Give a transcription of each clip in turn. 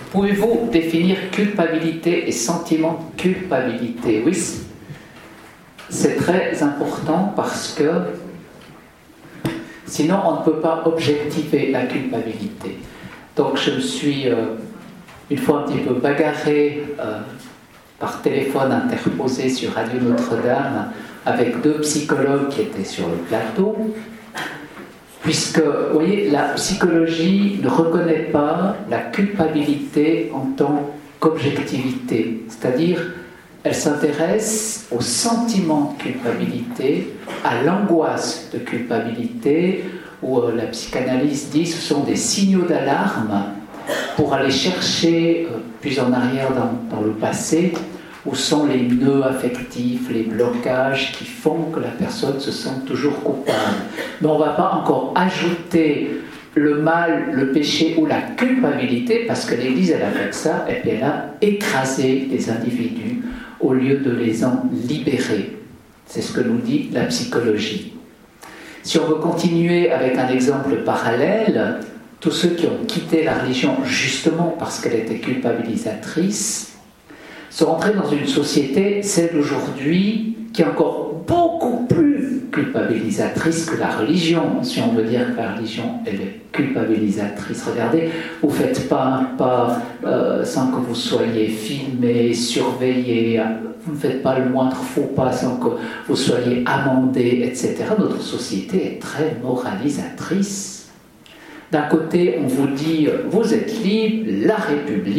Pouvez-vous définir culpabilité et sentiment de culpabilité? Oui, c'est très important parce que sinon on ne peut pas objectiver la culpabilité. Donc je me suis une fois un petit peu bagarré par téléphone interposé sur Radio Notre-Dame avec 2 psychologues qui étaient sur le plateau. Puisque, vous voyez, la psychologie ne reconnaît pas la culpabilité en tant qu'objectivité. C'est-à-dire, elle s'intéresse au sentiment de culpabilité, à l'angoisse de culpabilité, où la psychanalyse dit que ce sont des signaux d'alarme pour aller chercher plus en arrière dans le passé, où sont les nœuds affectifs, les blocages qui font que la personne se sent toujours coupable. Mais on ne va pas encore ajouter le mal, le péché ou la culpabilité, parce que l'Église, elle a fait ça, et puis elle a écrasé les individus au lieu de les en libérer. C'est ce que nous dit la psychologie. Si on veut continuer avec un exemple parallèle, tous ceux qui ont quitté la religion justement parce qu'elle était culpabilisatrice, sont rentrés dans une société, celle d'aujourd'hui, qui est encore beaucoup plus culpabilisatrice que la religion. Si on veut dire que la religion, elle est culpabilisatrice. Regardez, vous ne faites pas un pas sans que vous soyez filmé, surveillé, vous ne faites pas le moindre faux pas sans que vous soyez amendé, etc. Notre société est très moralisatrice. D'un côté, on vous dit « vous êtes libre, la République »,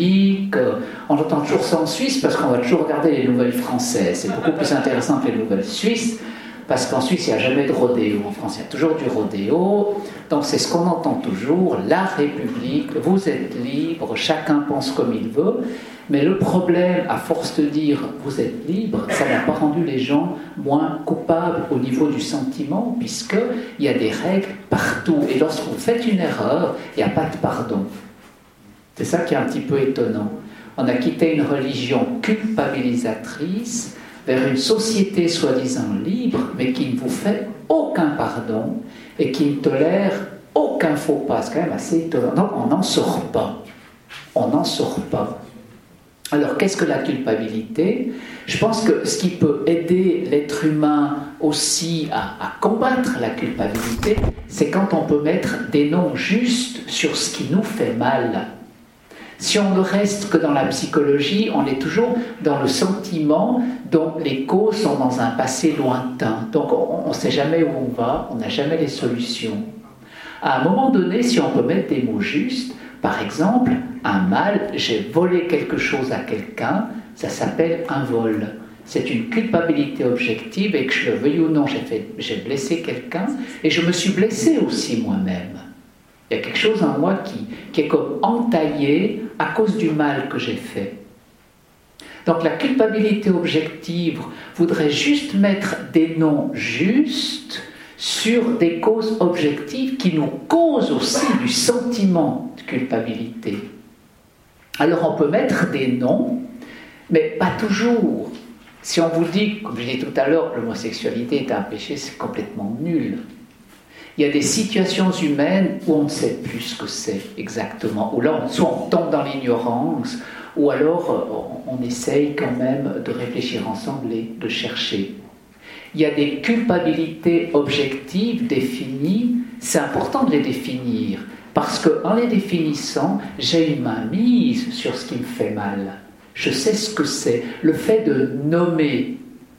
on entend toujours ça en Suisse parce qu'on va toujours regarder les nouvelles françaises. C'est beaucoup plus intéressant que les nouvelles suisses, parce qu'en Suisse, il n'y a jamais de rodéo. En France, il y a toujours du rodéo. Donc c'est ce qu'on entend toujours, la République, vous êtes libre, chacun pense comme il veut. Mais le problème, à force de dire vous êtes libre, ça n'a pas rendu les gens moins coupables au niveau du sentiment, puisqu'il y a des règles partout. Et lorsque vous faites une erreur, il n'y a pas de pardon. C'est ça qui est un petit peu étonnant. On a quitté une religion culpabilisatrice vers une société soi-disant libre, mais qui ne vous fait aucun pardon et qui ne tolère aucun faux pas. C'est quand même assez étonnant. Donc on n'en sort pas. On n'en sort pas. Alors, qu'est-ce que la culpabilité? Je pense que ce qui peut aider l'être humain aussi à combattre la culpabilité, c'est quand on peut mettre des noms justes sur ce qui nous fait mal. Si on ne reste que dans la psychologie, on est toujours dans le sentiment dont les causes sont dans un passé lointain. Donc, on ne sait jamais où on va, on n'a jamais les solutions. À un moment donné, si on peut mettre des mots justes, par exemple, un mal, j'ai volé quelque chose à quelqu'un, ça s'appelle un vol. C'est une culpabilité objective et que je le veuille ou non, j'ai blessé quelqu'un et je me suis blessé aussi moi-même. Il y a quelque chose en moi qui est comme entaillé à cause du mal que j'ai fait. Donc la culpabilité objective voudrait juste mettre des noms justes sur des causes objectives qui nous causent aussi du sentiment de culpabilité. Alors on peut mettre des noms, mais pas toujours. Si on vous dit, comme je disais tout à l'heure, l'homosexualité est un péché, c'est complètement nul. Il y a des situations humaines où on ne sait plus ce que c'est exactement, où là, soit on tombe dans l'ignorance, ou alors on essaye quand même de réfléchir ensemble et de chercher. Il y a des culpabilités objectives définies, c'est important de les définir, parce qu'en les définissant, j'ai une main mise sur ce qui me fait mal. Je sais ce que c'est. Le fait de nommer,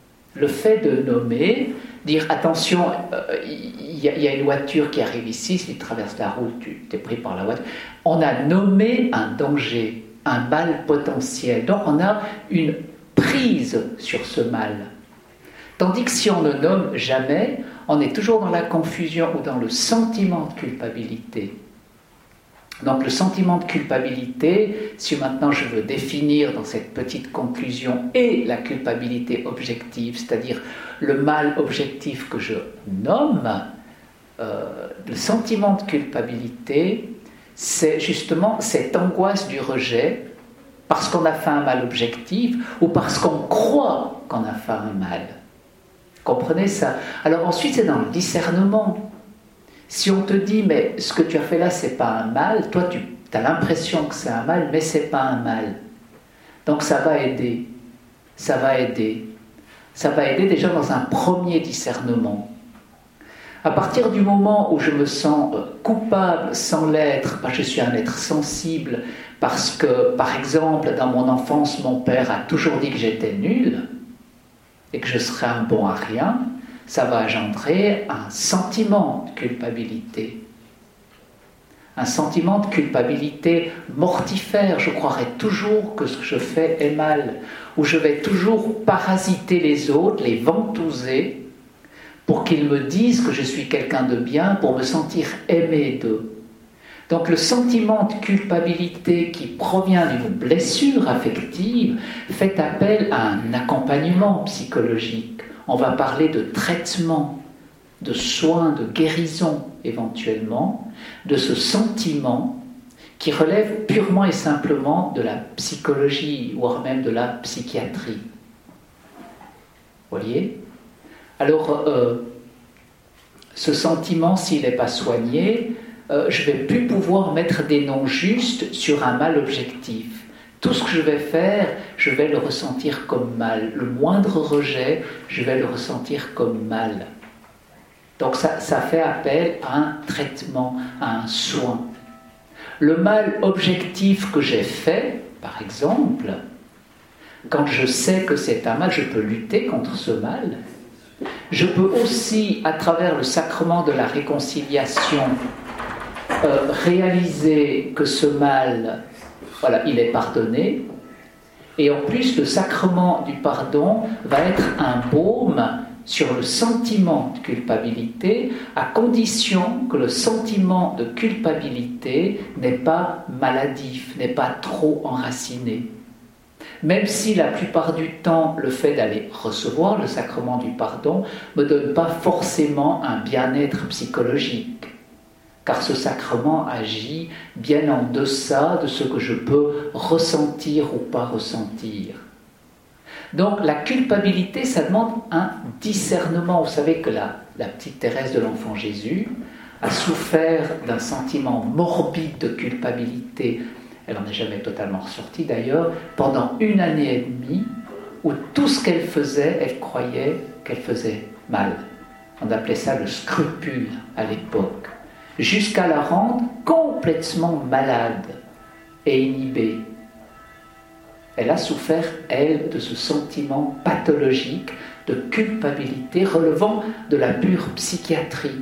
dire attention, il y a une voiture qui arrive ici, si tu traverses la route, tu t'es pris par la voiture. On a nommé un danger, un mal potentiel. Donc on a une prise sur ce mal. Tandis que si on ne nomme jamais, on est toujours dans la confusion ou dans le sentiment de culpabilité. Donc le sentiment de culpabilité, si maintenant je veux définir dans cette petite conclusion et la culpabilité objective, c'est-à-dire le mal objectif que je nomme, le sentiment de culpabilité, c'est justement cette angoisse du rejet parce qu'on a fait un mal objectif ou parce qu'on croit qu'on a fait un mal. Comprenez ça? Alors ensuite, c'est dans le discernement. Si on te dit, mais ce que tu as fait là, c'est pas un mal, toi, Tu as l'impression que c'est un mal, mais ce n'est pas un mal. Donc ça va aider. Ça va aider. Ça va aider déjà dans un premier discernement. À partir du moment où je me sens coupable sans l'être, je suis un être sensible, parce que, par exemple, dans mon enfance, mon père a toujours dit que j'étais nul et que je serais un bon à rien, ça va engendrer un sentiment de culpabilité. Un sentiment de culpabilité mortifère. Je croirai toujours que ce que je fais est mal, ou je vais toujours parasiter les autres, les ventouser, pour qu'ils me disent que je suis quelqu'un de bien, pour me sentir aimé d'eux. Donc le sentiment de culpabilité qui provient d'une blessure affective fait appel à un accompagnement psychologique. On va parler de traitement, de soins, de guérison éventuellement, de ce sentiment qui relève purement et simplement de la psychologie, voire même de la psychiatrie. Vous voyez ? Alors, ce sentiment, s'il n'est pas soigné, je ne vais plus pouvoir mettre des noms justes sur un mal objectif. Tout ce que je vais faire, je vais le ressentir comme mal. Le moindre rejet, je vais le ressentir comme mal. Donc ça fait appel à un traitement, à un soin. Le mal objectif que j'ai fait, par exemple, quand je sais que c'est un mal, je peux lutter contre ce mal. Je peux aussi, à travers le sacrement de la réconciliation, réaliser que ce mal, voilà, il est pardonné. Et en plus, le sacrement du pardon va être un baume sur le sentiment de culpabilité, à condition que le sentiment de culpabilité n'est pas maladif, n'est pas trop enraciné. Même si la plupart du temps, le fait d'aller recevoir le sacrement du pardon ne me donne pas forcément un bien-être psychologique, car ce sacrement agit bien en deçà de ce que je peux ressentir ou pas ressentir. Donc la culpabilité, ça demande un discernement. Vous savez que la petite Thérèse de l'Enfant Jésus a souffert d'un sentiment morbide de culpabilité. Elle n'en est jamais totalement ressortie d'ailleurs, pendant 1 année et demie, où tout ce qu'elle faisait, elle croyait qu'elle faisait mal. On appelait ça le scrupule à l'époque. Jusqu'à la rendre complètement malade et inhibée. Elle a souffert, elle, de ce sentiment pathologique de culpabilité relevant de la pure psychiatrie.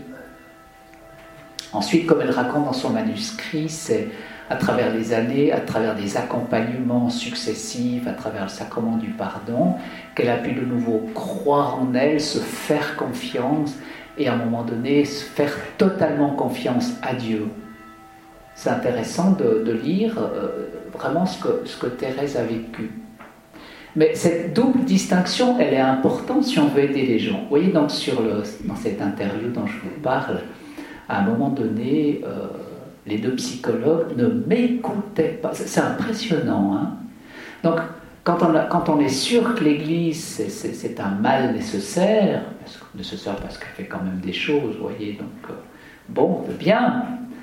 Ensuite, comme elle raconte dans son manuscrit, c'est à travers les années, à travers des accompagnements successifs, à travers le sacrement du pardon, qu'elle a pu de nouveau croire en elle, se faire confiance et à un moment donné se faire totalement confiance à Dieu. C'est intéressant de lire vraiment ce que Thérèse a vécu. Mais cette double distinction, elle est importante si on veut aider les gens. Vous voyez, donc dans cette interview dont je vous parle, à un moment donné, les 2 psychologues ne m'écoutaient pas. C'est impressionnant, hein. Donc, quand on est sûr que l'Église, c'est un mal nécessaire parce qu'elle fait quand même des choses, vous voyez, donc, bon, bien.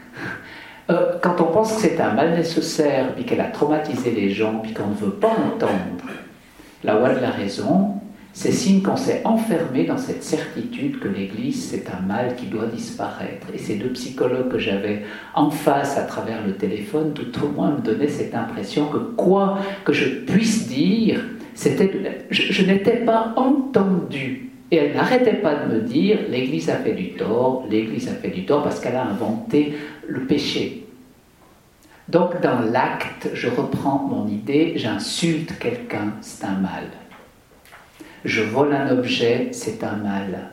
Quand on pense que c'est un mal nécessaire, puis qu'elle a traumatisé les gens, puis qu'on ne veut pas entendre la voix de la raison, c'est signe qu'on s'est enfermé dans cette certitude que l'Église, c'est un mal qui doit disparaître. Et ces 2 psychologues que j'avais en face à travers le téléphone, tout au moins me donnaient cette impression que quoi que je puisse dire, je n'étais pas entendue. Et elle n'arrêtait pas de me dire, l'Église a fait du tort, l'Église a fait du tort parce qu'elle a inventé le péché. Donc dans l'acte, je reprends mon idée, j'insulte quelqu'un, c'est un mal. Je vole un objet, c'est un mal.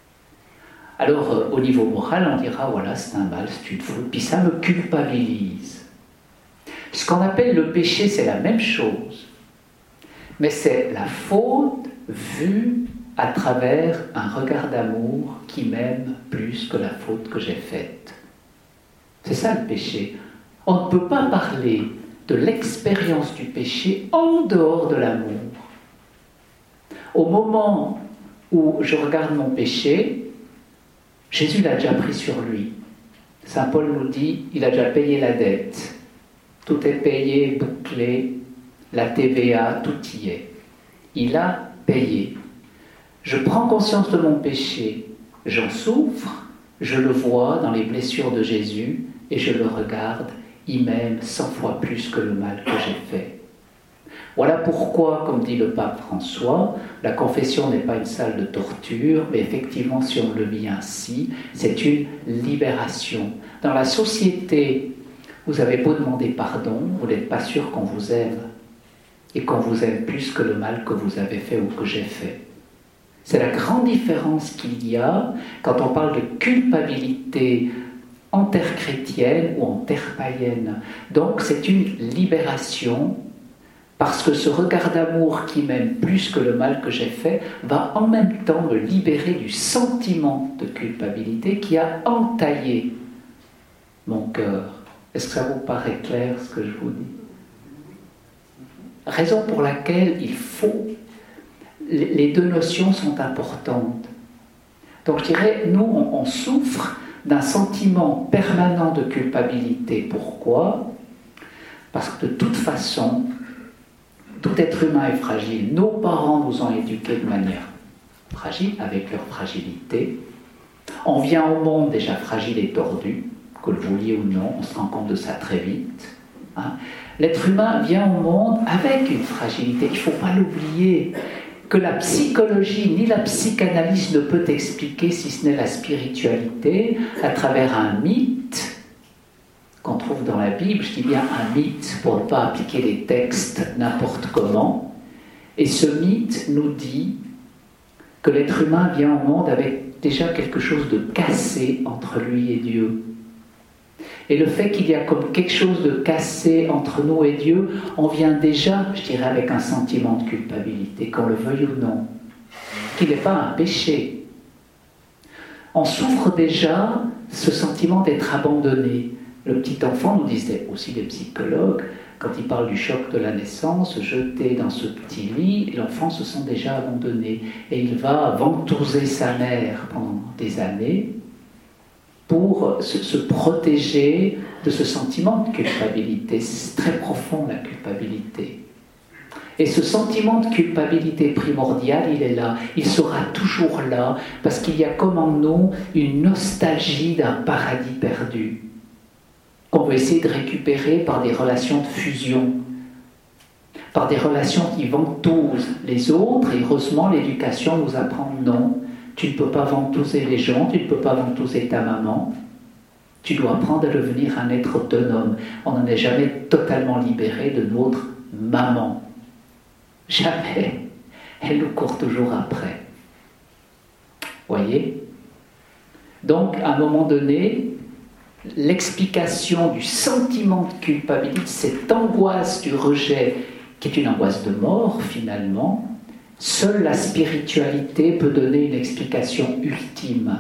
Alors, au niveau moral, on dira, voilà, c'est un mal, c'est une faute, puis ça me culpabilise. Ce qu'on appelle le péché, c'est la même chose, mais c'est la faute vue à travers un regard d'amour qui m'aime plus que la faute que j'ai faite. C'est ça le péché. On ne peut pas parler de l'expérience du péché en dehors de l'amour. Au moment où je regarde mon péché, Jésus l'a déjà pris sur lui. Saint Paul nous dit, il a déjà payé la dette. Tout est payé, bouclé, la TVA, tout y est. Il a payé. Je prends conscience de mon péché, j'en souffre, je le vois dans les blessures de Jésus et je le regarde, il m'aime 100 fois plus que le mal que j'ai fait. Voilà pourquoi, comme dit le pape François, la confession n'est pas une salle de torture, mais effectivement, si on le vit ainsi, c'est une libération. Dans la société, vous avez beau demander pardon, vous n'êtes pas sûr qu'on vous aime, et qu'on vous aime plus que le mal que vous avez fait ou que j'ai fait. C'est la grande différence qu'il y a quand on parle de culpabilité en terre chrétienne ou en terre païenne. Donc c'est une libération, parce que ce regard d'amour qui m'aime plus que le mal que j'ai fait va en même temps me libérer du sentiment de culpabilité qui a entaillé mon cœur. Est-ce que ça vous paraît clair ce que je vous dis ? Raison pour laquelle il faut... Les deux notions sont importantes. Donc je dirais, nous, on souffre d'un sentiment permanent de culpabilité. Pourquoi ? Parce que de toute façon, tout être humain est fragile. Nos parents nous ont éduqués de manière fragile, avec leur fragilité. On vient au monde déjà fragile et tordu, que le vouliez ou non, on se rend compte de ça très vite. L'être humain vient au monde avec une fragilité, il ne faut pas l'oublier, que la psychologie ni la psychanalyse ne peut expliquer, si ce n'est la spiritualité, à travers un mythe qu'on trouve dans la Bible. Je dis bien un mythe pour ne pas appliquer les textes n'importe comment. Et ce mythe nous dit que l'être humain vient au monde avec déjà quelque chose de cassé entre lui et Dieu. Et le fait qu'il y a comme quelque chose de cassé entre nous et Dieu, on vient déjà, je dirais, avec un sentiment de culpabilité, qu'on le veuille ou non, qui n'est pas un péché. On souffre déjà ce sentiment d'être abandonné. Le petit enfant, nous disaient aussi les psychologues, quand ils parlent du choc de la naissance, jeté dans ce petit lit, l'enfant se sent déjà abandonné. Et il va ventouser sa mère pendant des années, pour se protéger de ce sentiment de culpabilité. C'est très profond, la culpabilité. Et ce sentiment de culpabilité primordial, il est là. Il sera toujours là, parce qu'il y a comme en nous une nostalgie d'un paradis perdu, qu'on veut essayer de récupérer par des relations de fusion, par des relations qui ventousent les autres. Et heureusement, l'éducation nous apprend non. Tu ne peux pas ventouser les gens, tu ne peux pas ventouser ta maman. Tu dois apprendre à devenir un être autonome. On n'en est jamais totalement libéré de notre maman. Jamais. Elle nous court toujours après. Voyez ? Donc, à un moment donné, l'explication du sentiment de culpabilité, cette angoisse du rejet, qui est une angoisse de mort finalement, seule la spiritualité peut donner une explication ultime.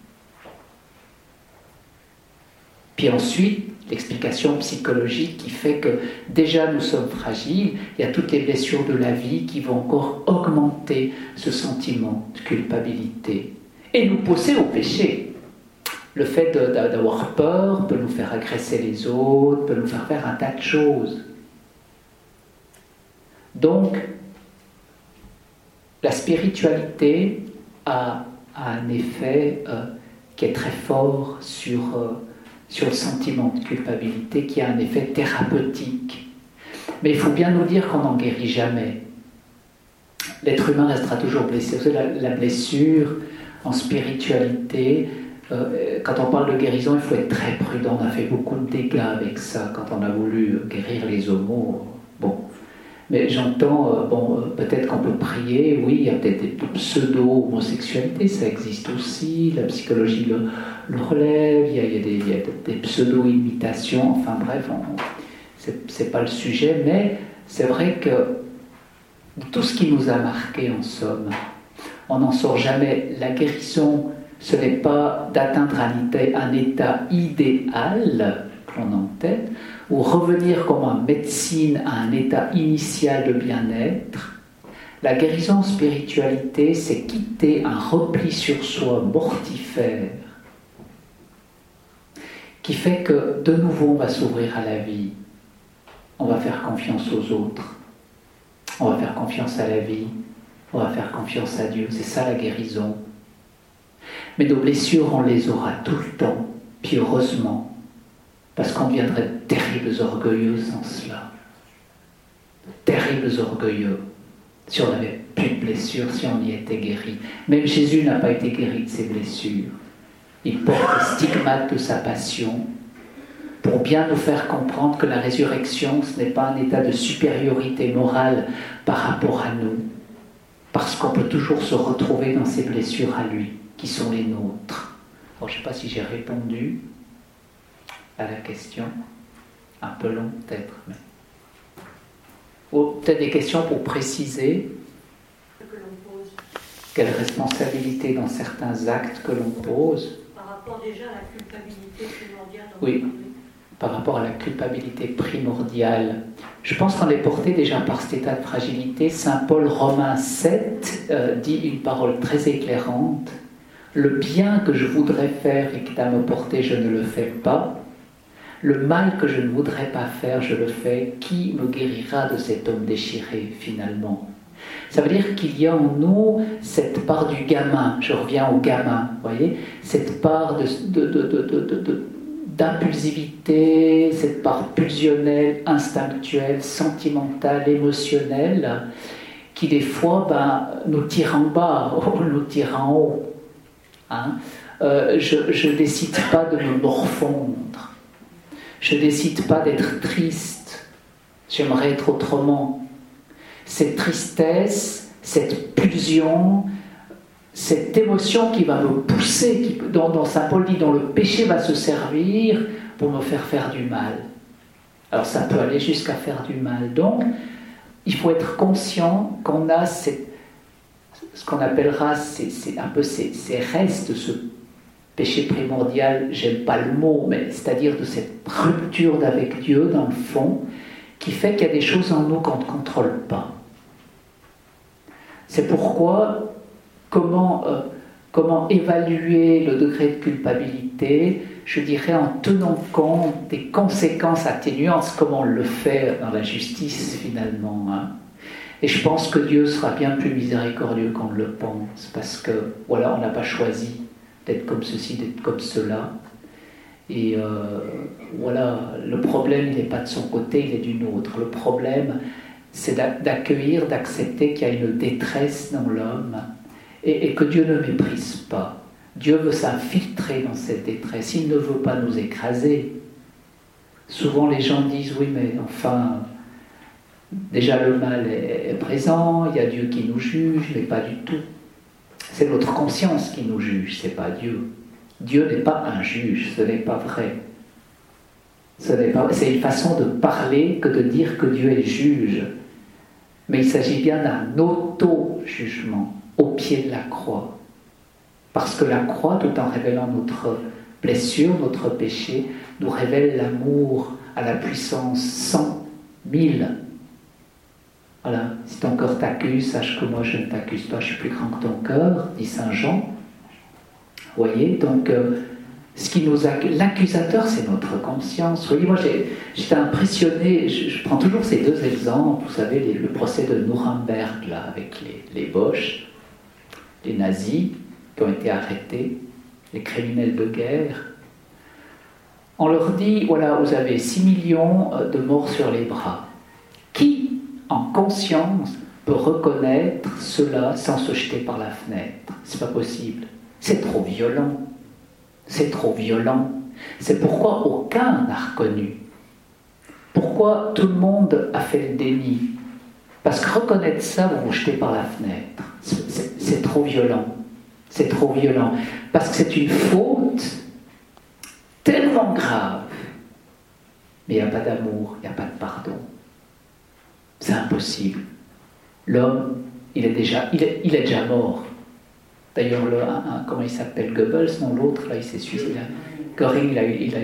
Puis ensuite, l'explication psychologique qui fait que déjà nous sommes fragiles, il y a toutes les blessures de la vie qui vont encore augmenter ce sentiment de culpabilité et nous pousser au péché. Le fait d'avoir peur peut nous faire agresser les autres, peut nous faire un tas de choses. Donc, la spiritualité a un effet qui est très fort sur le sentiment de culpabilité, qui a un effet thérapeutique. Mais il faut bien nous dire qu'on n'en guérit jamais. L'être humain restera toujours blessé. Vous savez, la blessure en spiritualité, quand on parle de guérison, il faut être très prudent. On a fait beaucoup de dégâts avec ça quand on a voulu guérir les homos. Bon. Mais j'entends, peut-être qu'on peut prier, oui, il y a peut-être des pseudo-homosexualités, ça existe aussi, la psychologie le relève, il y a des pseudo-imitations, enfin bref, c'est pas le sujet, mais c'est vrai que tout ce qui nous a marqué en somme, on n'en sort jamais. La guérison, ce n'est pas d'atteindre un état idéal que l'on a en tête, ou revenir comme en médecine à un état initial de bien-être. La guérison en spiritualité, c'est quitter un repli sur soi mortifère qui fait que de nouveau on va s'ouvrir à la vie. on va faire confiance aux autres, on va faire confiance à la vie, on va faire confiance à Dieu. C'est ça la guérison. Mais nos blessures, on les aura tout le temps, puis heureusement, parce qu'on deviendrait de terribles orgueilleux sans cela. De terribles orgueilleux. Si on n'avait plus de blessures, si on y était guéri. Même Jésus n'a pas été guéri de ses blessures. Il porte les stigmates de sa passion pour bien nous faire comprendre que la résurrection, ce n'est pas un état de supériorité morale par rapport à nous, parce qu'on peut toujours se retrouver dans ces blessures à lui, qui sont les nôtres. Alors, je ne sais pas si j'ai répondu à la question. Un peu long peut-être, mais... Ou peut-être des questions pour préciser quelle responsabilité dans certains actes que l'on pose. Par rapport déjà à la culpabilité primordiale. Oui, par rapport à la culpabilité primordiale. Je pense qu'on est porté déjà par cet état de fragilité. Saint Paul, Romains 7, dit une parole très éclairante. Le bien que je voudrais faire et qui est à me porter, je ne le fais pas. Le mal que je ne voudrais pas faire, je le fais. Qui me guérira de cet homme déchiré, finalement? Ça veut dire qu'il y a en nous cette part du gamin. Je reviens au gamin, vous voyez? Cette part d'impulsivité, cette part pulsionnelle, instinctuelle, sentimentale, émotionnelle, qui des fois nous tire en bas, ou nous tire en haut. Hein? Je ne décide pas de me morfondre. Je ne décide pas d'être triste. J'aimerais être autrement. Cette tristesse, cette pulsion, cette émotion qui va me pousser, dont Saint Paul dit, dont le péché va se servir pour me faire du mal. Alors ça peut aller jusqu'à faire du mal. Donc, il faut être conscient qu'on a ce qu'on appellera un peu ces restes, ce péché primordial, j'aime pas le mot, mais c'est-à-dire de cette rupture d'avec Dieu, dans le fond, qui fait qu'il y a des choses en nous qu'on ne contrôle pas. C'est pourquoi, comment évaluer le degré de culpabilité, je dirais en tenant compte des conséquences atténuantes, comme on le fait dans la justice finalement. Hein. Et je pense que Dieu sera bien plus miséricordieux qu'on ne le pense, parce que voilà, on n'a pas choisi d'être comme ceci, d'être comme cela. Et voilà, le problème, il n'est pas de son côté, il est du nôtre. Le problème, c'est d'accueillir, d'accepter qu'il y a une détresse dans l'homme et que Dieu ne méprise pas. Dieu veut s'infiltrer dans cette détresse, il ne veut pas nous écraser. Souvent les gens disent, oui mais enfin, déjà le mal est présent, il y a Dieu qui nous juge, mais pas du tout. C'est notre conscience qui nous juge, c'est pas Dieu. Dieu n'est pas un juge, ce n'est pas vrai. C'est une façon de parler que de dire que Dieu est juge. Mais il s'agit bien d'un auto-jugement au pied de la croix. Parce que la croix, tout en révélant notre blessure, notre péché, nous révèle l'amour à la puissance 100 000. Voilà, si ton cœur t'accuse, sache que moi je ne t'accuse pas, je suis plus grand que ton cœur, dit Saint Jean. Vous voyez, donc l'accusateur, c'est notre conscience. Vous voyez, moi j'étais impressionné, je prends toujours ces deux exemples, vous savez, le procès de Nuremberg, là, avec les Boches, les nazis qui ont été arrêtés, les criminels de guerre. On leur dit, voilà, vous avez 6 millions de morts sur les bras. Qui, en conscience, peut reconnaître cela sans se jeter par la fenêtre? C'est pas possible. C'est trop violent. C'est trop violent. C'est pourquoi aucun n'a reconnu. Pourquoi tout le monde a fait le déni? Parce que reconnaître ça, vous vous jetez par la fenêtre. C'est trop violent. C'est trop violent. Parce que c'est une faute tellement grave. Mais il n'y a pas d'amour, il n'y a pas de pardon. C'est impossible. L'homme, il est déjà mort. D'ailleurs, comment il s'appelle, Goebbels, non, l'autre, là, il s'est suicidé. Göring, il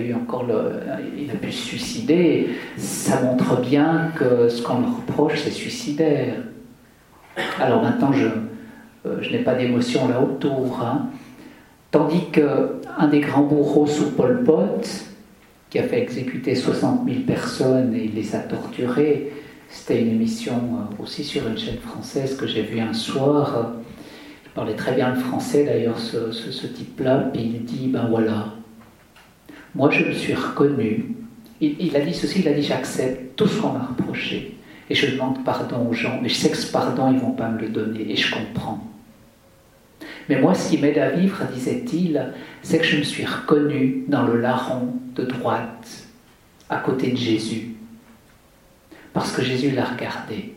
a pu se suicider. Ça montre bien que ce qu'on le reproche, c'est suicidaire. Alors maintenant, je n'ai pas d'émotion là autour. Hein. Tandis qu'un des grands bourreaux sous Pol Pot, qui a fait exécuter 60 000 personnes et il les a torturées. C'était une émission aussi sur une chaîne française que j'ai vue un soir. Il parlait très bien le français d'ailleurs, ce type-là, puis il dit, ben voilà, moi je me suis reconnu. Il a dit ceci, il a dit, j'accepte tout ce qu'on m'a reproché. Et je demande pardon aux gens, mais je sais que ce pardon, ils ne vont pas me le donner, et je comprends. Mais moi, ce qui m'aide à vivre, disait-il, c'est que je me suis reconnu dans le larron de droite, à côté de Jésus. Parce que Jésus l'a regardé.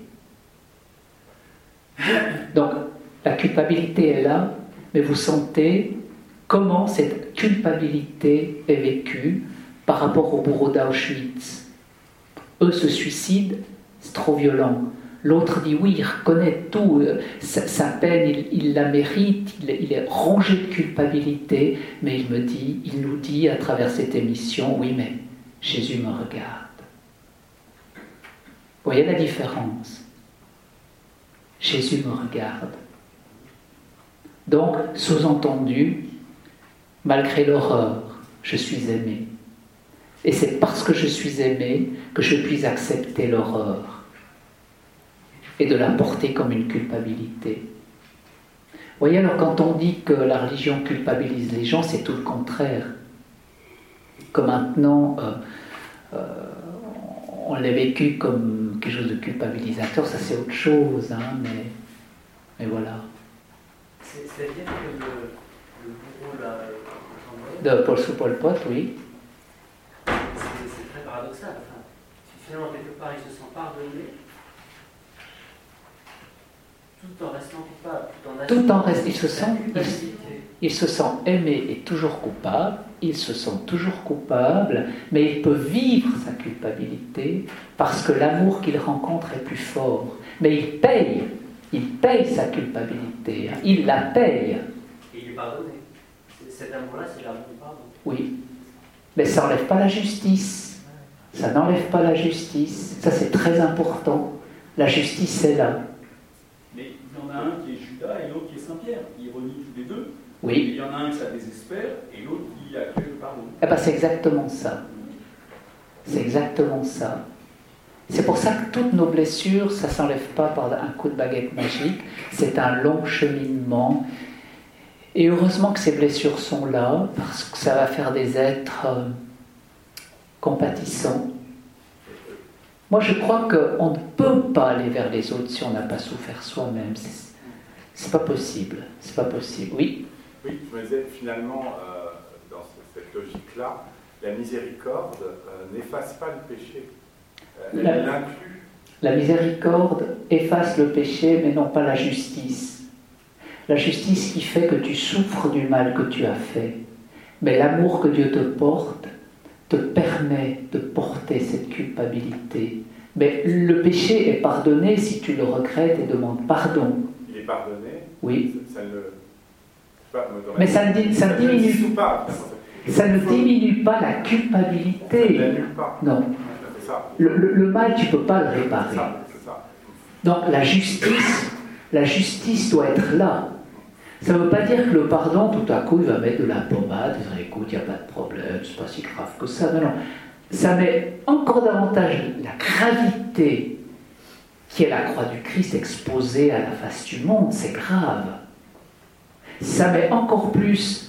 Donc, la culpabilité est là, mais vous sentez comment cette culpabilité est vécue par rapport aux bourreaux d'Auschwitz. Eux se suicident, c'est trop violent. L'autre dit oui, il reconnaît tout, sa peine, il la mérite, il est rongé de culpabilité, mais il nous dit à travers cette émission, oui, mais Jésus me regarde. Vous voyez la différence? Jésus me regarde. Donc, sous-entendu, malgré l'horreur, je suis aimé. Et c'est parce que je suis aimé que je puis accepter l'horreur et de la porter comme une culpabilité. Vous voyez, alors quand on dit que la religion culpabilise les gens, c'est tout le contraire. Que maintenant, on l'a vécu comme quelque chose de culpabilisateur, ça c'est autre chose, hein, mais voilà. C'est-à-dire que le bourreau là, De Pol Pot, oui. C'est très paradoxal. Enfin, finalement, quelque part, il se sent pardonné, tout en restant coupable. Il se sent aimé et toujours coupable. Il se sent toujours coupable, mais il peut vivre sa culpabilité parce que l'amour qu'il rencontre est plus fort. Mais il paye sa culpabilité. Il la paye. Et il est pardonné. Cet amour-là, c'est l'amour du pardon. Oui. Mais ça n'enlève pas la justice. Ça n'enlève pas la justice. Ça, c'est très important. La justice est là. Mais il y en a un qui est Judas et l'autre qui est Saint-Pierre. Ils renient tous les deux. Oui. Et il y en a un qui ça désespère et l'autre qui accueille le pardon. Eh bien, c'est exactement ça. C'est exactement ça. C'est pour ça que toutes nos blessures, ça ne s'enlève pas par un coup de baguette magique. C'est un long cheminement. Et heureusement que ces blessures sont là, parce que ça va faire des êtres compatissants. Moi, je crois qu'on ne peut pas aller vers les autres si on n'a pas souffert soi-même. C'est pas possible. C'est pas possible. Oui. Oui, je me disais, finalement, dans cette logique-là, la miséricorde n'efface pas le péché. Elle l'inclut. La miséricorde efface le péché, mais non pas la justice. La justice qui fait que tu souffres du mal que tu as fait. Mais l'amour que Dieu te porte te permet de porter cette culpabilité. Mais le péché est pardonné si tu le regrettes et demandes pardon. Il est pardonné. Oui. Ça ne... Mais ça ne diminue pas la culpabilité. Non. Le mal, tu ne peux pas le réparer. Donc la justice doit être là. Ça ne veut pas dire que le pardon, tout à coup, il va mettre de la pommade, il va dire, écoute, il n'y a pas de problème, c'est pas si grave que ça. Non, non. Ça met encore davantage la gravité qui est la croix du Christ exposée à la face du monde, c'est grave. Ça met encore plus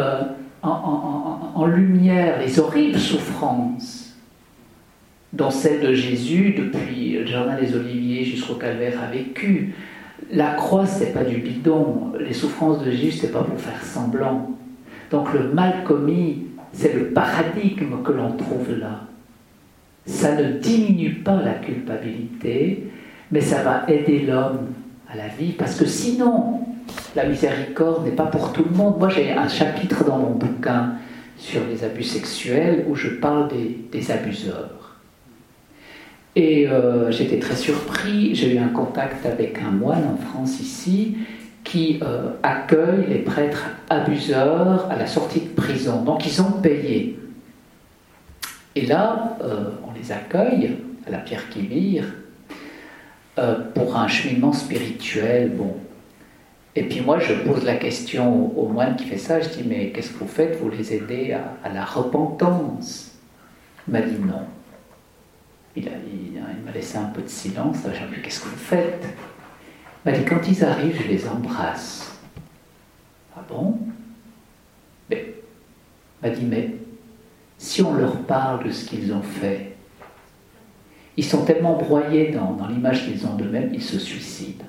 en lumière les horribles souffrances dont celle de Jésus, depuis le jardin des Oliviers jusqu'au calvaire, a vécu. La croix, c'est pas du bidon. Les souffrances de Jésus, c'est pas pour faire semblant. Donc le mal commis, c'est le paradigme que l'on trouve là. Ça ne diminue pas la culpabilité, mais ça va aider l'homme à la vie, parce que sinon, la miséricorde n'est pas pour tout le monde. Moi, j'ai un chapitre dans mon bouquin sur les abus sexuels où je parle des abuseurs. Et j'étais très surpris, j'ai eu un contact avec un moine en France ici, qui accueille les prêtres abuseurs à la sortie de prison. Donc ils ont payé. Et là, on les accueille à la Pierre Quivire pour un cheminement spirituel. Bon. Et puis moi, je pose la question au moine qui fait ça, je dis, mais qu'est-ce que vous faites? Vous les aidez à la repentance. Il m'a dit non. Il m'a laissé un peu de silence. J'ai dit, qu'est-ce que vous faites? Il m'a dit, quand ils arrivent, je les embrasse. Ah bon? Mais, il m'a dit, mais si on leur parle de ce qu'ils ont fait, ils sont tellement broyés dans l'image qu'ils ont d'eux-mêmes, ils se suicident.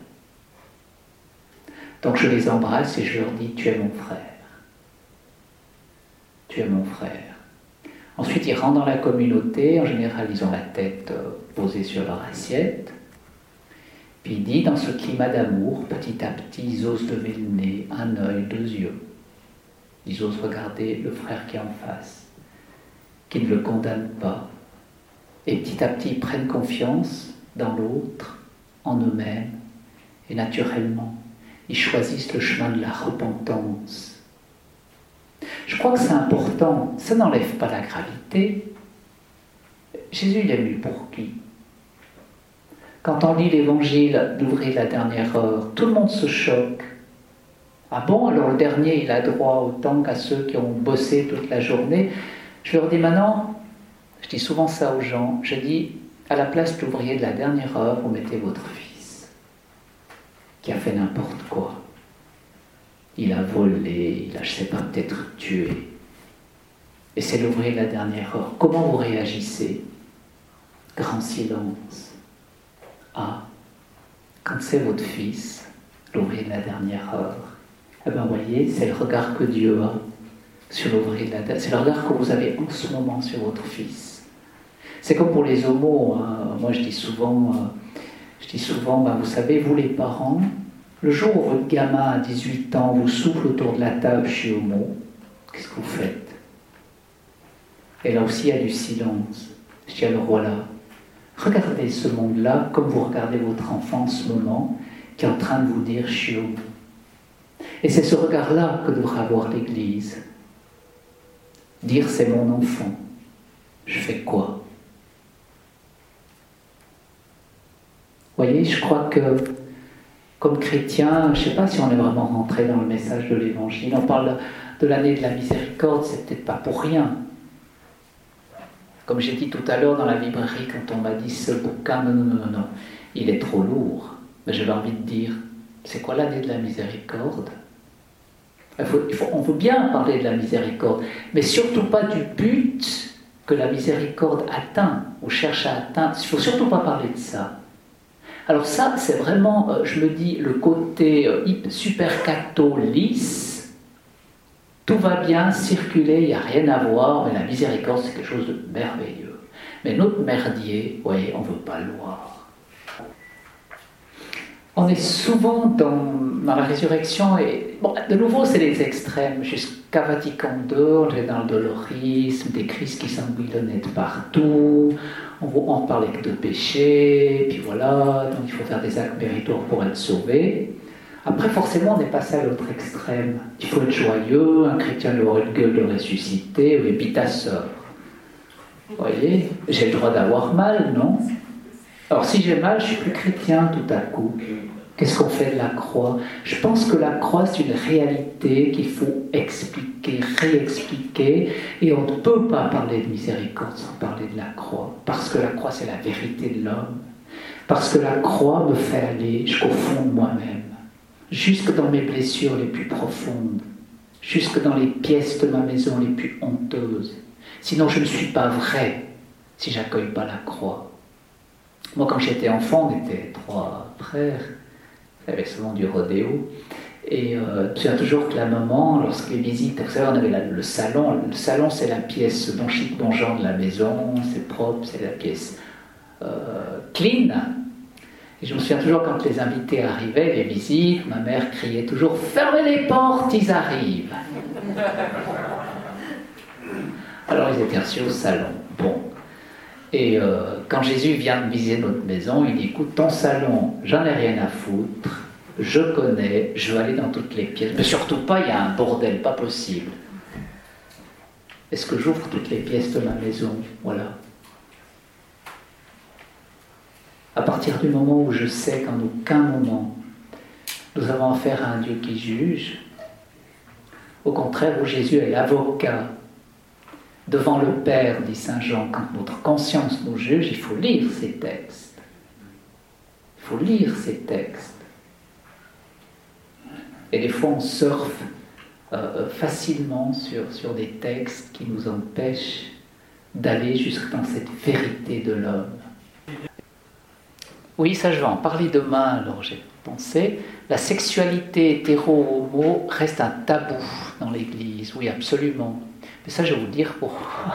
Donc je les embrasse et je leur dis, tu es mon frère. Tu es mon frère. Ensuite, ils rentrent dans la communauté. En général, ils ont la tête posée sur leur assiette. Puis il dit, dans ce climat d'amour, petit à petit, ils osent lever le nez, un œil, 2 yeux. Ils osent regarder le frère qui est en face, qui ne le condamne pas. Et petit à petit, ils prennent confiance dans l'autre, en eux-mêmes, et naturellement, ils choisissent le chemin de la repentance. Je crois que c'est important, ça n'enlève pas la gravité. Jésus, il est venu pour qui? Quand on lit l'évangile d'Ouvrir la dernière heure, tout le monde se choque. Ah bon, alors le dernier, il a droit autant qu'à ceux qui ont bossé toute la journée. Je leur dis maintenant, je dis souvent ça aux gens, je dis, à la place de l'ouvrier de la dernière heure, vous mettez votre fils, qui a fait n'importe quoi. Il a volé, il a, je ne sais pas, peut-être tué. Et c'est l'ouvrier de la dernière heure. Comment vous réagissez? Grand silence. Ah, quand c'est votre fils, l'ouvrier de la dernière heure, eh bien, vous voyez, c'est le regard que Dieu a sur l'ouvrier de la dernière heure. C'est le regard que vous avez en ce moment sur votre fils. C'est comme pour les homos. Hein. Moi, je dis souvent, ben, vous savez, vous les parents, le jour où votre gamin à 18 ans vous souffle autour de la table, je suis homo, qu'est-ce que vous faites? Et là aussi, il y a du silence. Je dis alors voilà, regardez ce monde-là comme vous regardez votre enfant en ce moment, qui est en train de vous dire je suis homo. Et c'est ce regard-là que devrait avoir l'Église. Dire c'est mon enfant, je fais quoi? Vous voyez, je crois que comme chrétien, je ne sais pas si on est vraiment rentré dans le message de l'Évangile. On parle de l'année de la miséricorde, c'est peut-être pas pour rien. Comme j'ai dit tout à l'heure dans la librairie, quand on m'a dit ce bouquin, non, il est trop lourd. Mais j'avais envie de dire, c'est quoi l'année de la miséricorde? On veut bien parler de la miséricorde, mais surtout pas du but que la miséricorde atteint, ou cherche à atteindre. Il ne faut surtout pas parler de ça. Alors ça, c'est vraiment, je me dis, le côté super catho lisse, tout va bien, circuler, il n'y a rien à voir, mais la miséricorde, c'est quelque chose de merveilleux. Mais notre merdier, vous voyez, on ne veut pas le voir. On est souvent dans la résurrection, et bon, de nouveau, c'est les extrêmes. Jusqu'à Vatican II, on est dans le dolorisme, des crises qui s'embouillonnent de partout. On parlait que de péché, puis voilà, donc il faut faire des actes méritoires pour être sauvé. Après, forcément, on est passé à l'autre extrême. Il faut être joyeux, un chrétien doit avoir une gueule de ressuscité, oui, puis ta sœur. Vous voyez, j'ai le droit d'avoir mal, non? Alors si j'ai mal, je suis plus chrétien tout à coup. Qu'est-ce qu'on fait de la croix? Je pense que la croix, c'est une réalité qu'il faut expliquer, réexpliquer, et on ne peut pas parler de miséricorde sans parler de la croix, parce que la croix, c'est la vérité de l'homme, parce que la croix me fait aller jusqu'au fond de moi-même, jusque dans mes blessures les plus profondes, jusque dans les pièces de ma maison les plus honteuses. Sinon, je ne suis pas vrai si j'accueille pas la croix. Moi, quand j'étais enfant, on était 3 frères, avec souvent du rodéo, et je me souviens toujours que la maman, lorsque les visites, vous savez, on avait le salon. Le salon, c'est la pièce bon chic, bon genre de la maison, c'est propre, c'est la pièce clean. Et je me souviens toujours quand les invités arrivaient, les visites, ma mère criait toujours « Fermez les portes, ils arrivent !» Alors ils étaient reçus au salon. Bon. Et quand Jésus vient de visiter notre maison, il dit « Écoute, ton salon, j'en ai rien à foutre, je connais, je vais aller dans toutes les pièces. Mais surtout pas, il y a un bordel, pas possible. Est-ce que j'ouvre toutes les pièces de ma maison? Voilà. À partir du moment où je sais qu'en aucun moment nous avons affaire à un Dieu qui juge, au contraire où Jésus est l'avocat Devant le Père, dit Saint Jean, quand notre conscience nous juge, il faut lire ces textes. Il faut lire ces textes. Et des fois, on surfe facilement sur des textes qui nous empêchent d'aller jusque dans cette vérité de l'homme. Oui, ça je vais en parler demain, alors j'ai pensé. La sexualité hétéro-homo reste un tabou dans l'Église, oui, absolument. Mais ça, je vais vous dire pourquoi.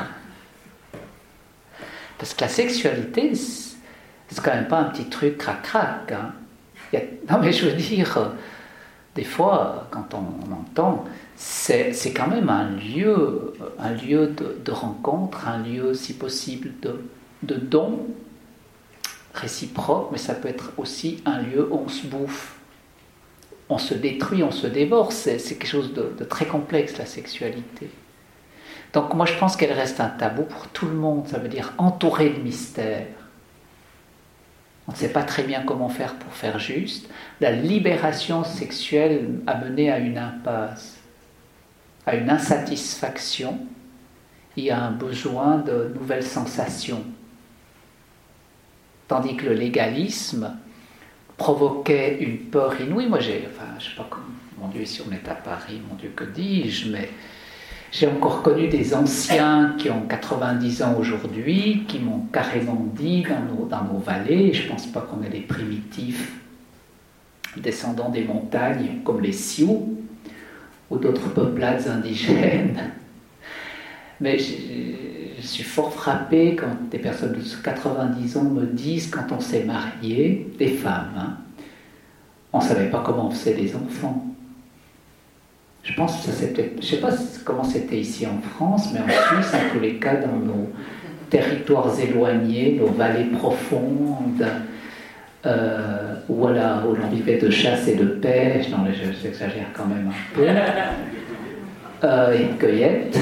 Parce que la sexualité, c'est quand même pas un petit truc crac-crac. Hein. Non, mais je veux dire, des fois, quand on entend, c'est quand même un lieu de rencontre, un lieu, si possible, de don réciproque, mais ça peut être aussi un lieu où on se bouffe, on se détruit, on se dévore. C'est quelque chose de très complexe, la sexualité. Donc moi, je pense qu'elle reste un tabou pour tout le monde. Ça veut dire entouré de mystère. On ne sait pas très bien comment faire pour faire juste. La libération sexuelle a mené à une impasse, à une insatisfaction et à un besoin de nouvelles sensations. Tandis que le légalisme provoquait une peur inouïe. Moi, je ne sais pas, mon Dieu, si on est à Paris, mon Dieu, que dis-je, mais j'ai encore connu des anciens qui ont 90 ans aujourd'hui, qui m'ont carrément dit dans nos vallées, je ne pense pas qu'on est des primitifs descendants des montagnes comme les Sioux ou d'autres peuplades indigènes, mais je suis fort frappé quand des personnes de 90 ans me disent, quand on s'est marié, des femmes, hein, on ne savait pas comment on faisait des enfants. Je pense que je ne sais pas comment c'était ici en France, mais en Suisse, en tous les cas, dans nos territoires éloignés, nos vallées profondes, où l'on vivait de chasse et de pêche, non, j'exagère quand même un peu, et de cueillette.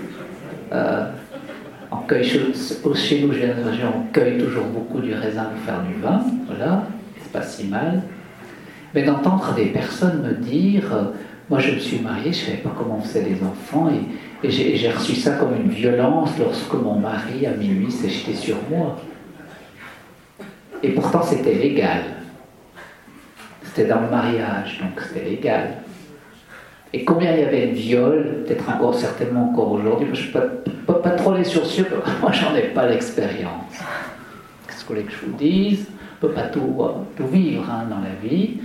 Chez nous, on cueille toujours beaucoup du raisin pour faire du vin, voilà, c'est pas si mal. Mais d'entendre des personnes me dire... Moi, je me suis mariée, je ne savais pas comment on faisait des enfants, et j'ai reçu ça comme une violence lorsque mon mari, à minuit, s'est jeté sur moi. Et pourtant, c'était légal. C'était dans le mariage, donc c'était légal. Et combien il y avait de viols, peut-être encore, certainement encore aujourd'hui, je ne peux pas trop les sourcils, moi, j'en ai pas l'expérience. Qu'est-ce que vous voulez que je vous dise? On ne peut pas tout vivre hein, dans la vie.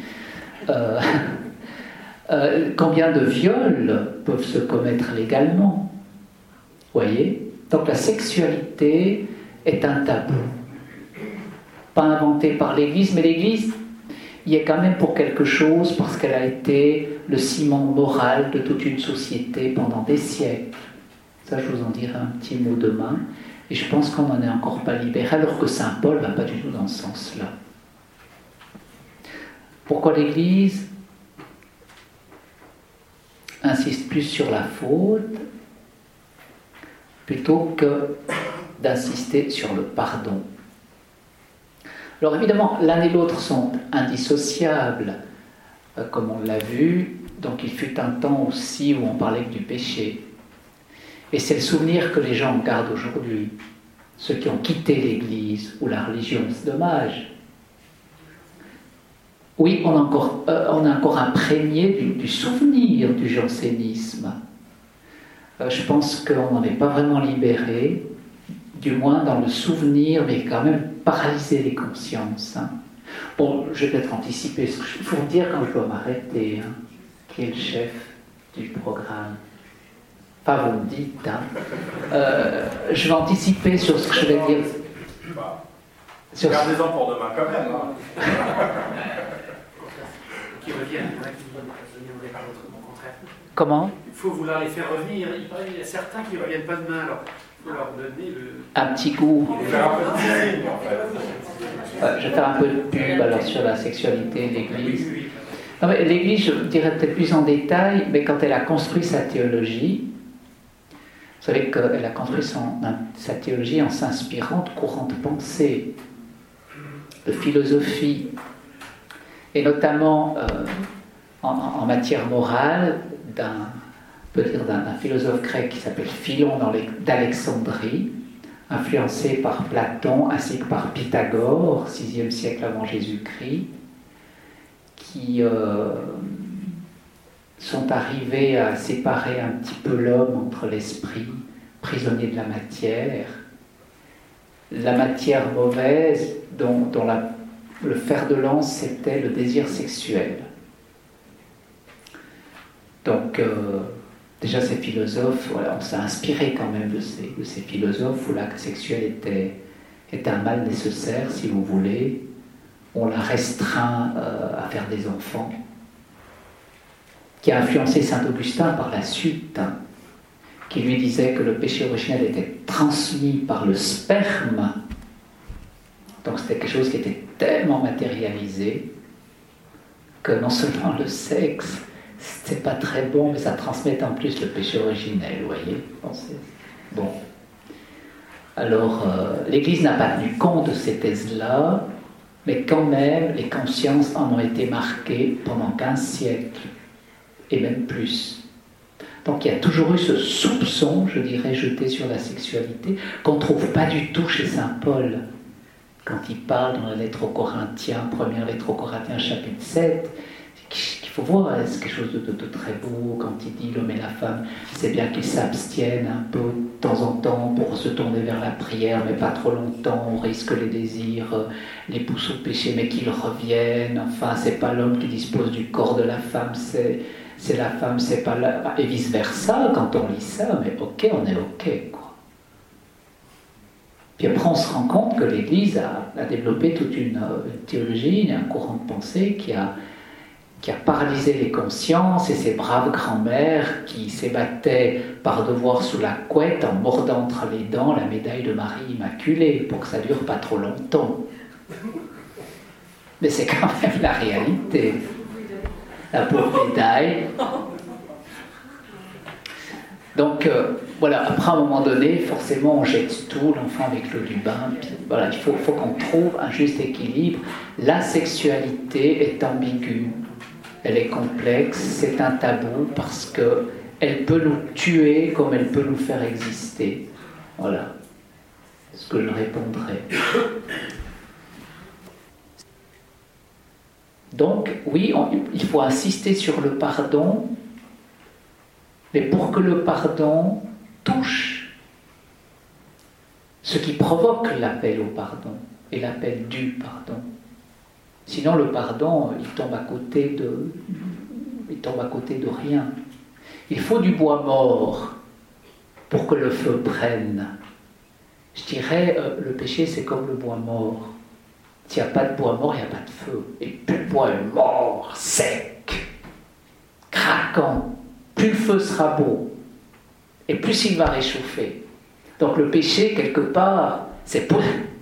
Combien de viols peuvent se commettre légalement? Vous voyez? Donc la sexualité est un tabou. Pas inventé par l'Église, mais l'Église y est quand même pour quelque chose parce qu'elle a été le ciment moral de toute une société pendant des siècles. Ça, je vous en dirai un petit mot demain. Et je pense qu'on n'en est encore pas libéré, alors que Saint Paul ne va pas du tout dans ce sens-là. Pourquoi l'Église insiste plus sur la faute plutôt que d'insister sur le pardon? Alors évidemment, l'un et l'autre sont indissociables, comme on l'a vu, donc il fut un temps aussi où on parlait que du péché. Et c'est le souvenir que les gens gardent aujourd'hui, ceux qui ont quitté l'Église ou la religion, c'est dommage. Oui, on est encore imprégné du souvenir du jansénisme. Je pense qu'on n'en est pas vraiment libéré, du moins dans le souvenir, mais quand même paralysé les consciences. Hein. Bon, je vais peut-être anticiper ce que je vais vous dire quand je dois m'arrêter. Hein. Qui est le chef du programme? Pas vous me dites. Hein. Je vais anticiper sur ce que je vais dire. Gardez-en pour demain quand même. Hein. Qui reviennent, il y en a qui ne viennent pas autrement, au contraire. Comment? Il faut vouloir les faire revenir. Il y a certains qui ne reviennent pas demain, alors il faut leur donner un petit goût. Il faut faire un peu de signe, en fait. Je vais faire un peu de pub alors, sur la sexualité de l'Église. Non, mais l'Église, je dirais peut-être plus en détail, mais quand elle a construit sa théologie, vous savez qu'elle a construit sa théologie en s'inspirant de courants de pensée, de philosophie, et notamment en matière morale d'un peut dire d'un philosophe grec qui s'appelle Philon d'Alexandrie, influencé par Platon ainsi que par Pythagore, 6e siècle avant Jésus-Christ, qui sont arrivés à séparer un petit peu l'homme entre l'esprit, prisonnier de la matière mauvaise dont le fer de lance c'était le désir sexuel. Donc déjà ces philosophes, voilà, on s'est inspiré quand même de ces philosophes où l'acte sexuel était un mal nécessaire, si vous voulez. On l'a restreint à faire des enfants, qui a influencé saint Augustin par la suite, qui lui disait que le péché originel était transmis par le sperme. Donc c'était quelque chose qui était tellement matérialisé que non seulement le sexe, c'était pas très bon, mais ça transmettait en plus le péché originel, vous voyez. Bon. Alors, l'Église n'a pas tenu compte de ces thèses-là, mais quand même, les consciences en ont été marquées pendant 15 siècles, et même plus. Donc il y a toujours eu ce soupçon, je dirais, jeté sur la sexualité, qu'on ne trouve pas du tout chez saint Paul. Quand il parle dans la lettre aux Corinthiens, première lettre aux Corinthiens, chapitre 7, qu'il faut voir, c'est quelque chose de très beau, quand il dit l'homme et la femme, c'est bien qu'ils s'abstiennent un peu de temps en temps pour se tourner vers la prière, mais pas trop longtemps, on risque les désirs, les pousse au péché, mais qu'ils reviennent. Enfin, c'est pas l'homme qui dispose du corps de la femme, c'est la femme, c'est pas la... Et vice-versa, quand on lit ça, mais ok, on est ok, quoi. Puis après, on se rend compte que l'Église a développé toute une théologie, un courant de pensée qui a paralysé les consciences, et ces braves grands-mères qui s'ébattaient par devoir sous la couette en mordant entre les dents la médaille de Marie Immaculée pour que ça dure pas trop longtemps. Mais c'est quand même la réalité. La pauvre médaille. Donc voilà, après à un moment donné, forcément on jette tout, l'enfant avec l'eau du bain, puis voilà, il faut qu'on trouve un juste équilibre. La sexualité est ambiguë, elle est complexe, c'est un tabou parce qu'elle peut nous tuer comme elle peut nous faire exister. Voilà ce que je répondrai. Donc oui, il faut insister sur le pardon, mais pour que le pardon touche ce qui provoque l'appel au pardon et l'appel du pardon. Sinon le pardon, il tombe à côté de rien. Il faut du bois mort pour que le feu prenne. Je dirais, le péché c'est comme le bois mort. S'il n'y a pas de bois mort, il n'y a pas de feu. Et plus le bois est mort, sec, craquant, plus le feu sera beau, et plus il va réchauffer. Donc le péché, quelque part, c'est pour...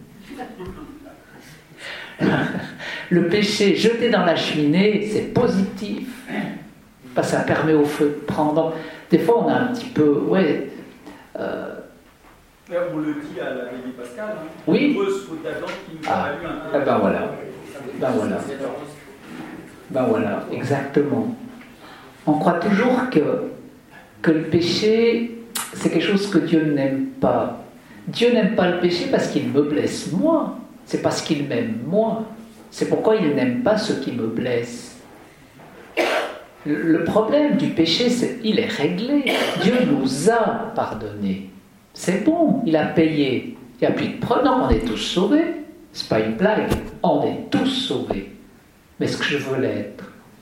Le péché jeté dans la cheminée, c'est positif. Parce que ça permet au feu de prendre. Des fois, on a un petit peu... On le dit à la Lady Pascal, hein. Oui. Heureuse faute d'agent qui nous a valu un... Ben voilà. Ben voilà, exactement. On croit toujours que le péché, c'est quelque chose que Dieu n'aime pas. Dieu n'aime pas le péché parce qu'il me blesse moi. C'est parce qu'il m'aime moi. C'est pourquoi il n'aime pas ceux qui me blessent. Le problème du péché, il est réglé. Dieu nous a pardonné. C'est bon, il a payé. Il n'y a plus de preuve. Non, on est tous sauvés. C'est pas une blague. On est tous sauvés. Mais est-ce que je veux l'être?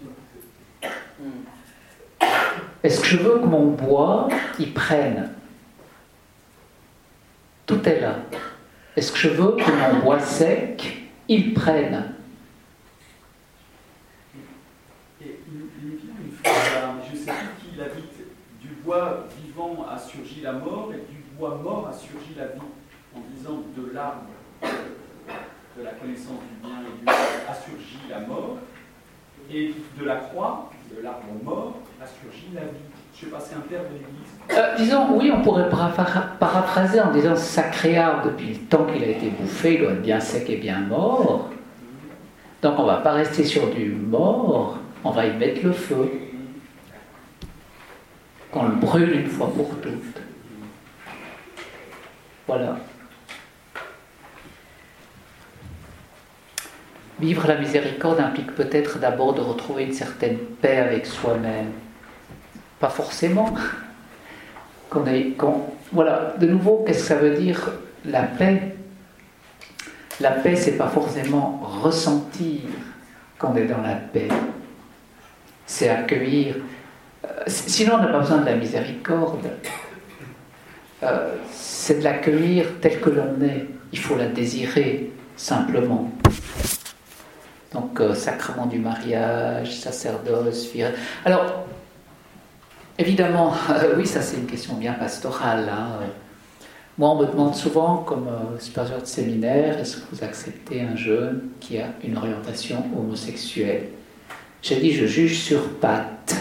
Est-ce que je veux que mon bois, il prenne? Tout est là. Est-ce que je veux que mon bois sec, il prenne? Et il vient une fois, je ne sais plus qui l'a dit, du bois vivant a surgi la mort et du bois mort a surgi la vie, en disant de l'arbre de la connaissance du bien et du mal a surgi la mort, et de la croix, de l'arbre mort, a surgi la vie. Je ne sais pas, c'est un terme de l'Église. Disons, oui, on pourrait paraphraser en disant sacré arbre, depuis le temps qu'il a été bouffé, il doit être bien sec et bien mort. Donc on ne va pas rester sur du mort, on va y mettre le feu. qu'on le brûle une fois pour toutes. Voilà. Vivre la miséricorde implique peut-être d'abord de retrouver une certaine paix avec soi-même. Pas forcément. Voilà, de nouveau, qu'est-ce que ça veut dire la paix? La paix, c'est pas forcément ressentir qu'on est dans la paix. C'est accueillir. Sinon, on n'a pas besoin de la miséricorde. C'est de l'accueillir tel que l'on est. Il faut la désirer, simplement. Donc, sacrement du mariage, sacerdoce, fiat. Alors, évidemment, oui, ça c'est une question bien pastorale. Moi, on me demande souvent, comme supérieur de séminaire, est-ce que vous acceptez un jeune qui a une orientation homosexuelle? J'ai dit, je juge sur pattes.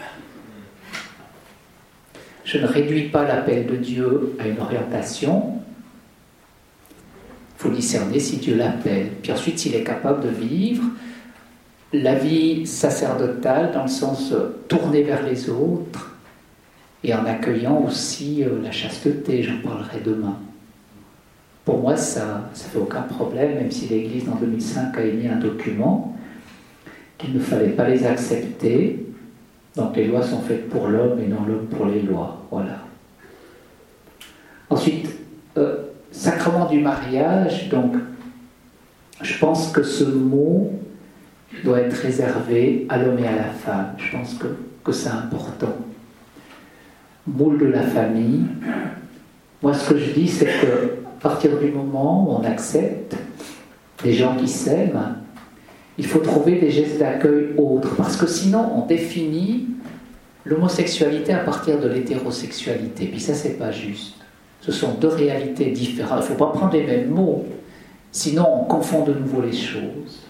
Je ne réduis pas l'appel de Dieu à une orientation. Il faut discerner si Dieu l'appelle. Puis ensuite, s'il est capable de vivre la vie sacerdotale dans le sens tourné vers les autres et en accueillant aussi la chasteté, j'en parlerai demain. Pour moi, ça ne fait aucun problème, même si l'Église en 2005 a émis un document qu'il ne fallait pas les accepter. Donc les lois sont faites pour l'homme et non l'homme pour les lois. Voilà. Ensuite, sacrement du mariage, donc je pense que ce mot doit être réservé à l'homme et à la femme. Je pense que c'est important. Moule de la famille. Moi, ce que je dis, c'est que à partir du moment où on accepte des gens qui s'aiment, il faut trouver des gestes d'accueil autres, parce que sinon on définit l'homosexualité à partir de l'hétérosexualité. Puis ça, c'est pas juste. Ce sont deux réalités différentes. Il ne faut pas prendre les mêmes mots, sinon on confond de nouveau les choses.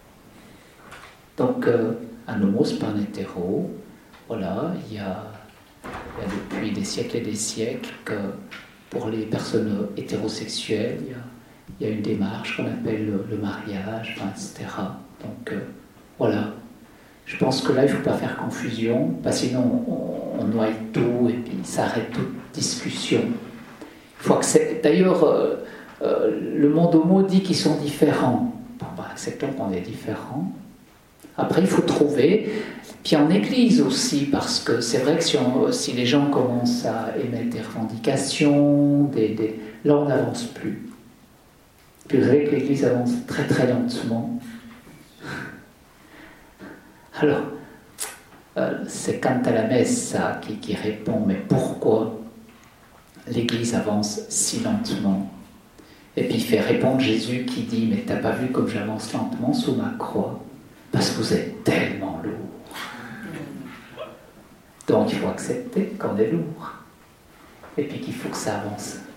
Donc, un homo, c'est pas un hétéro. Voilà, il y a depuis des siècles et des siècles que pour les personnes hétérosexuelles, il y a une démarche qu'on appelle le mariage, etc. Donc, voilà. Je pense que là, il ne faut pas faire confusion, parce que sinon on noie tout et puis ça arrête toute discussion. Il faut accepter. D'ailleurs, le monde homo dit qu'ils sont différents. Bon, acceptons qu'on est différents. Après, il faut trouver, puis en Église aussi, parce que c'est vrai que si les gens commencent à émettre des revendications, là on n'avance plus. Puis vous savez que l'Église avance très très lentement. Alors, c'est Quant à la messe, ça, qui répond, mais pourquoi l'Église avance si lentement? Et puis il fait répondre Jésus qui dit, mais t'as pas vu comme j'avance lentement sous ma croix? Parce que vous êtes tellement lourd. Donc il faut accepter qu'on est lourd. Et puis qu'il faut que ça avance